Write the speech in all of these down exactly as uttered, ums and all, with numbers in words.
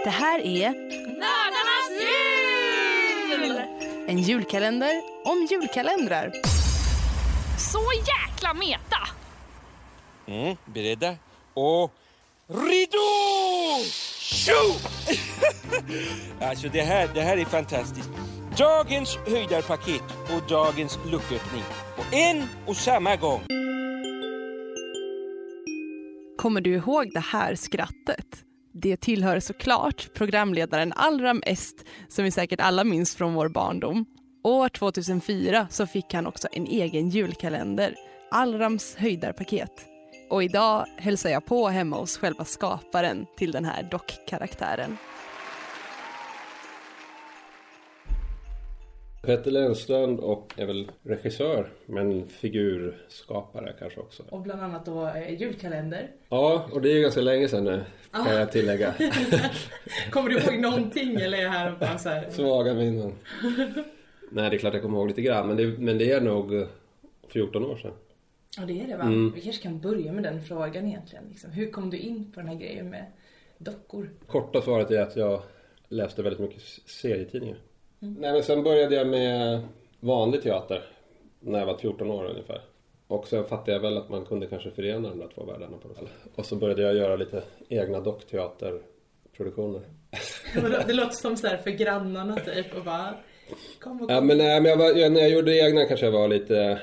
Det här är Nördarnas jul! En julkalender om julkalendrar. Så jäkla meta! Mm, beredda? Och redo! Tjo! Alltså det här, det här är fantastiskt. Dagens höjdarpaket och dagens lucköppning. Och en och samma gång. Kommer du ihåg det här skrattet? Det tillhör såklart programledaren Allram Est, som vi säkert alla minns från vår barndom. År tvåtusenfyra så fick han också en egen julkalender, Allrams höjdarpaket. Och idag hälsar jag på hemma hos själva skaparen till den här dockkaraktären. Petter Lennstrand och är väl regissör, men figurskapare kanske också. Och bland annat då eh, julkalender. Ja, och det är ju ganska länge sedan nu, kan ah. jag tillägga. Kommer du ihåg någonting eller är det här bara så här? Svaga minnen. Nej, det är klart jag kommer ihåg lite grann, men det, men det är nog fjorton år sedan. Ja, det är det va? Mm. Vi kanske kan börja med den frågan egentligen. Liksom. Hur kom du in på den här grejen med dockor? Korta svaret är att jag läste väldigt mycket serietidningar. Mm. Nej, men sen började jag med vanlig teater när jag var fjorton år ungefär. Och sen fattade jag väl att man kunde kanske förena de där två världarna på något sätt. Och så började jag göra lite egna dockteaterproduktioner. Det låter som så här för grannarna typ och bara kom och kom. Ja, men, nej, men jag var, när jag gjorde egna kanske jag var lite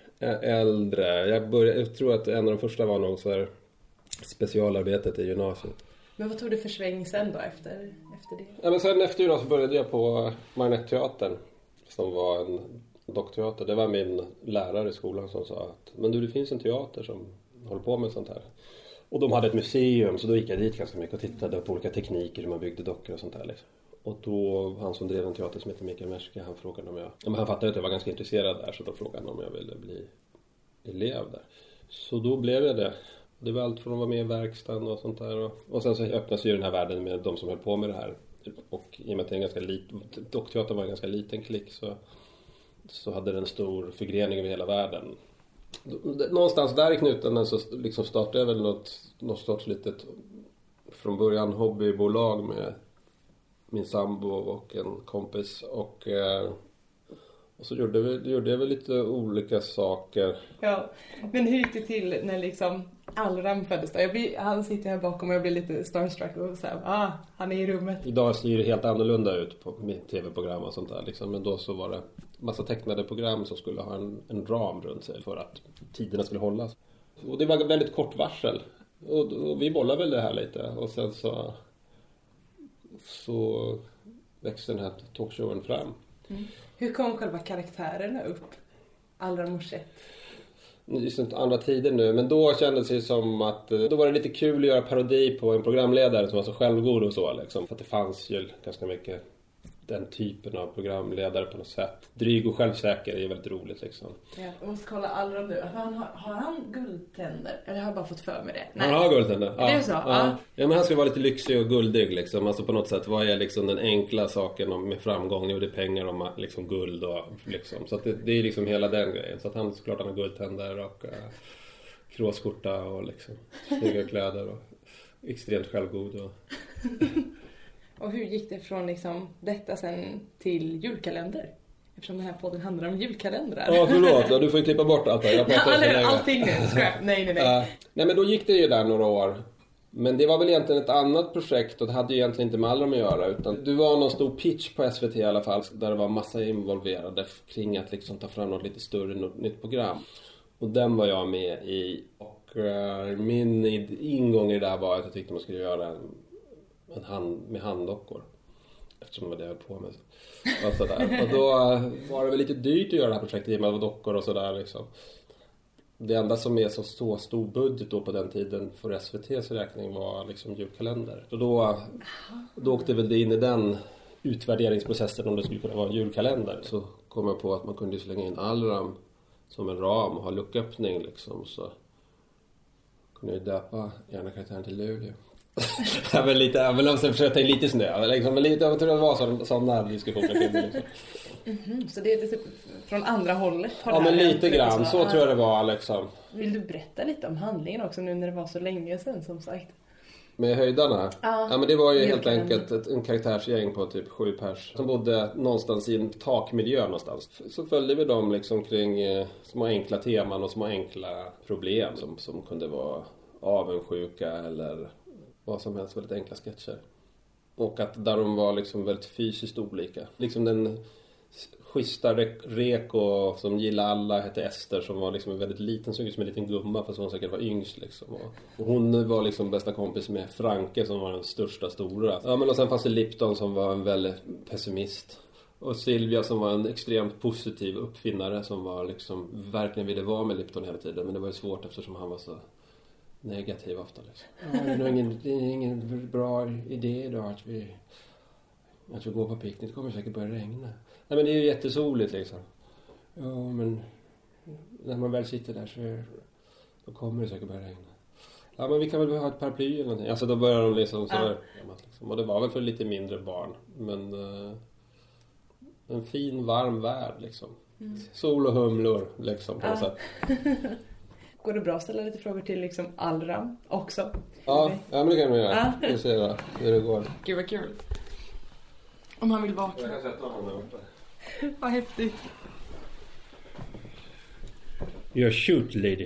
äldre. Jag, började, jag tror att en av de första var nog så här specialarbetet i gymnasiet. Men vad tog du för sväng sen då efter, efter det? Ja, men sen efter gymnasiet började jag på Marionetteatern som var en dockteater. Det var min lärare i skolan som sa att men du, det finns en teater som håller på med sånt här. Och de hade ett museum, så då gick jag dit ganska mycket och tittade på olika tekniker hur man byggde dockor och sånt där liksom. Och då, han som drev en teater som heter Mikael Merska, han frågade om jag... Ja, men han fattade att jag var ganska intresserad där, så då frågade han om jag ville bli elev där. Så då blev jag det. Det var allt från att vara med i verkstaden och sånt där. Och, och sen så öppnas ju den här världen med de som höll på med det här. Och i och med att det är en ganska liten... Dockteatern var en ganska liten klick, så, så hade den en stor förgrening över hela världen. Någonstans där i knuten så liksom startade jag väl något, något sorts litet... Från början hobbybolag med min sambo och en kompis. Och, eh, och så gjorde, vi, gjorde jag väl lite olika saker. Ja, men hur gick det till när liksom Allram föddes då? Jag blir, han sitter här bakom och jag blir lite starstruck och så här, ah, han är i rummet. Idag ser det helt annorlunda ut på mitt tv-program och sånt där. Liksom. Men då så var det massa tecknade program som skulle ha en, en ram runt sig för att tiderna skulle hållas. Och det var väldigt kort varsel. Och, och vi bollade väl det här lite. Och sen så... så växte den här talkshowen fram. Mm. Hur kom själva karaktärerna upp? Allram och Sett? Just inte andra tider nu, men då kändes det som att då var det lite kul att göra parodi på en programledare som var så självgod och så liksom. För att det fanns ju ganska mycket den typen av programledare på något sätt. Dryg och självsäker är väldigt roligt liksom. Ja, jag måste kolla Allram nu. Har han, har han guldtänder? Eller har jag bara fått för mig det? Nej. Han har guldtänder. Ja, det är så? Ja. Ja. Ja, men han ska vara lite lyxig och guldig liksom. Alltså på något sätt, vad är liksom den enkla saken med framgång? Jo, det är pengar och liksom guld och liksom. Så att det, det är liksom hela den grejen. Så att han, såklart han har guldtänder och uh, kråskorta och liksom snygga kläder och extremt självgod och... Och hur gick det från liksom detta sen till julkalender? Eftersom den här podden handlar om julkalendrar. Ja, förlåt. Ja, du får ju klippa bort allt det. Jag ja, alla, allting nu. Nej, nej, nej. Uh, nej, men då gick det ju där några år. Men det var väl egentligen ett annat projekt och det hade ju egentligen inte med Allram att göra. Utan det var någon stor pitch på S V T i alla fall. Där det var massa involverade kring att liksom ta fram något lite större, något nytt program. Och den var jag med i. Och uh, min ingång i det där var att jag tyckte man skulle göra en En hand, med handdockor. Eftersom det var det jag höll på med. Och, sådär. Och då var det väl lite dyrt att göra det här projektet med dockor och sådär liksom. Det enda som är så, så stor budget då på den tiden för S V T:s räkning var liksom julkalender. Och då, då åkte väl det in i den utvärderingsprocessen om det skulle kunna vara en julkalender. Så kom jag på att man kunde slänga in Allram som en ram och ha lucköppning liksom. Så kunde jag döpa ena karaktären till Luleå. Jag vill lite, jag vill också försöka ta in lite snö liksom, men lite, jag tror det var sån, sån där diskussion liksom. Mm-hmm, så det är typ från andra hållet. Ja, men lite grann, så, så tror jag det var liksom. Vill du berätta lite om handlingen också nu när det var så länge sedan som sagt? Med höjdarna? Ja, ja men det var ju helt julkalender. enkelt ett, en karaktärsgäng på typ sju pers som bodde någonstans i en takmiljö någonstans. Så följde vi dem liksom kring eh, små enkla teman och små enkla problem som, som kunde vara avundsjuka eller vad som helst, väldigt enkla sketcher. Och att där de var liksom väldigt fysiskt olika. Liksom den schyssta Reko som gillade alla hette Ester, som var liksom en väldigt liten, såg ut som en liten gumma fast hon säkert var yngst liksom. Och hon var liksom bästa kompis med Franke som var den största stora. Ja, men och sen fanns det Lipton som var en väldigt pessimist. Och Silvia som var en extremt positiv uppfinnare som var liksom verkligen ville vara med Lipton hela tiden, men det var ju svårt eftersom han var så negativ ofta liksom. Ja, det är nog ingen, det är ingen bra idé idag att vi att vi går på picknick. Det kommer säkert börja regna. Nej, men det är ju jättesoligt liksom. Ja, men när man väl sitter där så är, då kommer det säkert börja regna. Ja, men vi kan väl ha ett paraply eller någonting. Alltså då börjar de liksom så där. Ja. Liksom. Och det var väl för lite mindre barn. Men uh, en fin, varm värld liksom. Mm. Sol och humlor liksom på något sätt. Går det bra att ställa lite frågor till liksom Allram också? Ja, ja men det kan vi göra. Vi ser då hur det går. Gud vad kul. Om han vill vakna. Jag kan sätta honom där uppe. Vad häftigt. You're shoot lady.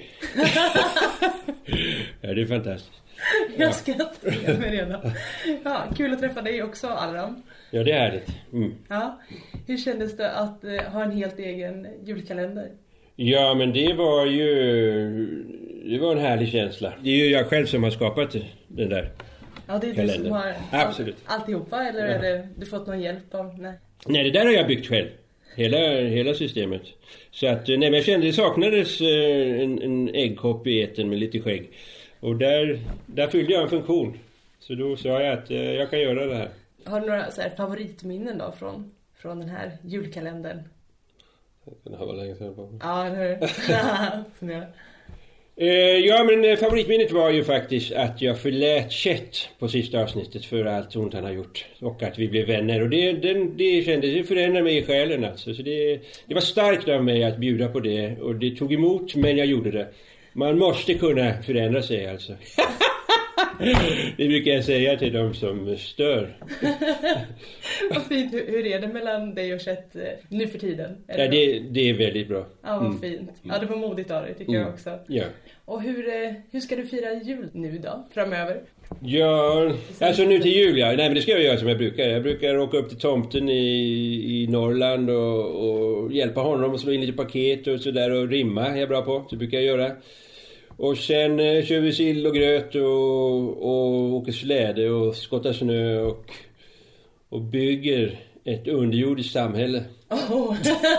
Ja, det är fantastiskt. Jag skrattar med redan. Ja, kul att träffa dig också, Allram. Ja, det är härligt. Mm. Ja. Hur kändes det att uh, ha en helt egen julkalender? Ja, men det var ju det var en härlig känsla. Det är ju jag själv som har skapat den där. Ja, det är kalender. Du som har Absolut. All, alltihopa, eller Ja. är det du fått någon hjälp av? Nej. Nej, det där har jag byggt själv. Hela, hela systemet. Så att, nej men jag kände det saknades en, en äggkopp i eten med lite skägg. Och där, där fyllde jag en funktion. Så då sa jag att jag kan göra det här. Har du några så här favoritminnen då från, från den här julkalendern? Det här var länge sedan på. Ja, eller hur? Eh, ja, men favoritminnet var ju faktiskt att jag förlät Chet på sista avsnittet för allt ont han har gjort. Och att vi blev vänner. Och det, det, det kändes, det förändrade mig i själen alltså. Så det, det var starkt av mig att bjuda på det. Och det tog emot, men jag gjorde det. Man måste kunna förändra sig alltså. Det brukar jag säga till dem som stör. Vad fint. Hur är det mellan dig och Chet nu för tiden? Är det ja, det, det är väldigt bra. Ja, vad mm. fint. Ja, det var modigt av dig, tycker mm. jag också. Ja. Och hur, hur ska du fira jul nu då, framöver? Ja, alltså nu till jul, ja. Nej, men det ska jag göra som jag brukar. Jag brukar åka upp till tomten i, i Norrland och, och hjälpa honom att slå in lite paket och sådär, och rimma är jag bra på. Så brukar jag göra. Och sen eh, kör vi sill och gröt och, och åker släde och skottar snö och, och bygger ett underjordiskt samhälle. Oh.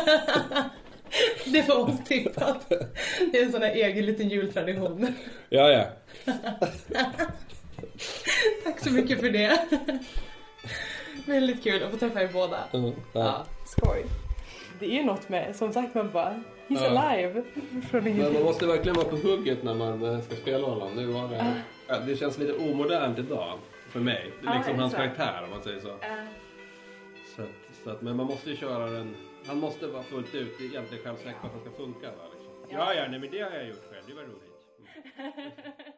Det var otippat. Det är en sån här egen liten jultradition. Ja, ja. Tack så mycket för det. Väldigt kul att få träffa er båda. Mm, ja. Ja, skoj. Det är ju något med, som sagt, man bara he's ja. alive. Men man måste verkligen vara på hugget när man ska spela honom. Nu var det, ja, det känns lite omodernt idag för mig. Det är liksom ja, hans karaktär, om man säger så. Uh. Så, att, så att, men man måste ju köra den. Han måste vara fullt ut egentligen självsäker på att han ska funka. Va, liksom. Ja, ja, nej, men det har jag gjort själv. Det var roligt.